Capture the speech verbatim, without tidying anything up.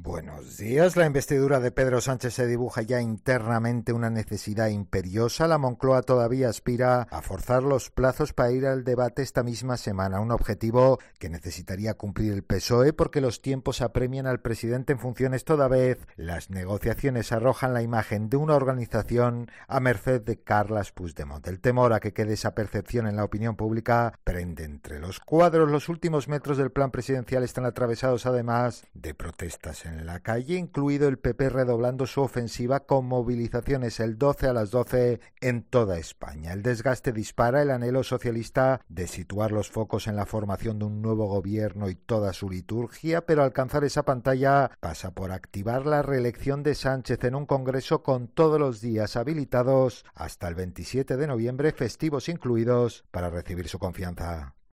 Buenos días. La investidura de Pedro Sánchez se dibuja ya internamente una necesidad imperiosa. La Moncloa todavía aspira a forzar los plazos para ir al debate esta misma semana, un objetivo que necesitaría cumplir el P S O E porque los tiempos apremian al presidente en funciones. Toda vez las negociaciones arrojan la imagen de una organización a merced de Carles Puigdemont. El temor a que quede esa percepción en la opinión pública prende entre los cuadros. Los últimos metros del plan presidencial están atravesados además de protestas en la calle, incluido el P P redoblando su ofensiva con movilizaciones el doce a las doce en toda España. El desgaste dispara el anhelo socialista de situar los focos en la formación de un nuevo gobierno y toda su liturgia, pero alcanzar esa pantalla pasa por activar la reelección de Sánchez en un congreso con todos los días habilitados hasta el veintisiete de noviembre, festivos incluidos, para recibir su confianza.